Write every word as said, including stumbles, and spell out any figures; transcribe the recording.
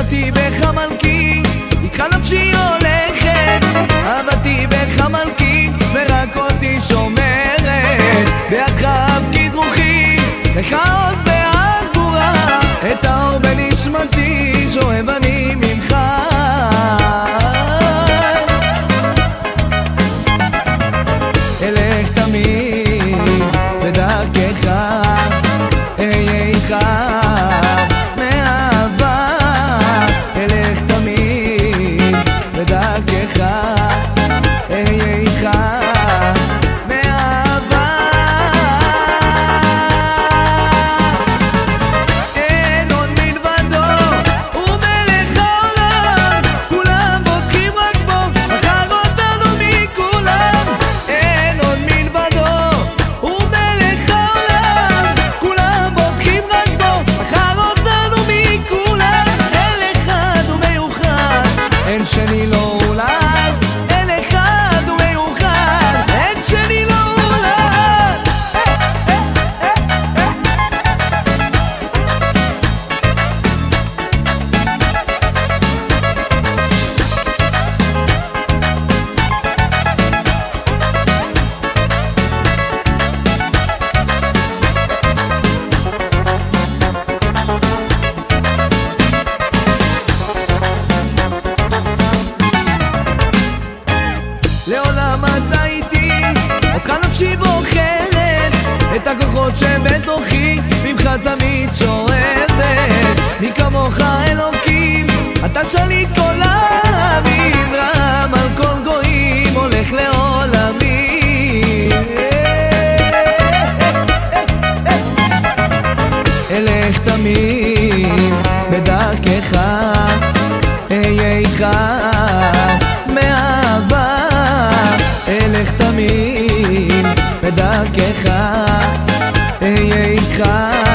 נשמתי בך מלכי, איתך נפשי הולכת, אהבתי בך מלכי, ורק אותי שומרת. בידך הפקיד רוחי, לך עוז והגבורה, את האור בנשמתי שואב אני ממך. אלך תמיד בדרכך, אהיה איתך מאהבה. אלך תמיד בדרכך, אהיה איתך מאהבה. אין עוד מלבדו, הוא מלך העולם, כולם בוטחים רק בו, בחר אותנו מכולם. אין עוד מלבדו, הוא מלך העולם, כולם בוטחים רק בו, בחר אותנו מכולם. אין אחד ומיוחד, אין שני לו אולי, אין אחד ומיוחד, אין שני לו אולי. לעולם אתה איתי, אותך נפשי בוחרת, את הכוחות שבתוכי ממך תמיד שואבת. מי כמוך אלוקים, אתה שליט כל העמים, רם על כל גויים, הולך לעולמי. אלך תמיד בדרכך, אהיה איתך מאהבה. אלך תמיד בדרכך, אהיה איתך